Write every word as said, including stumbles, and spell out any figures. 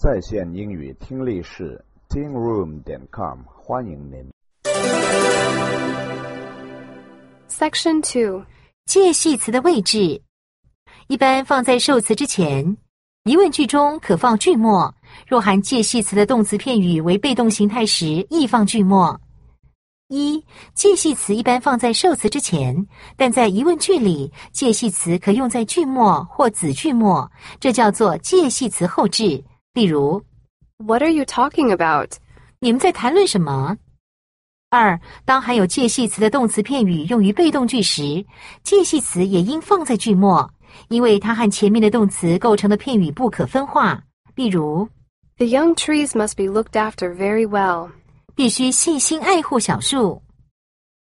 在线英语听力室 听 room 点 com 欢迎您。 Section two 介系词的位置一般放在受词之前，疑问句中可放句末，若含介系词的动词片语为被动形态时亦放句末。一、介系词一般放在受词之前，但在疑问句里，介系词可用在句末或子句末，这叫做介系词后置。例如 What are you talking about? 你们在谈论什么？二、当含有介系词的动词片语用于被动句时，介系词也应放在句末，因为它和前面的动词构成的片语不可分化。例如 The young trees must be looked after very well. 必须细心爱护小树。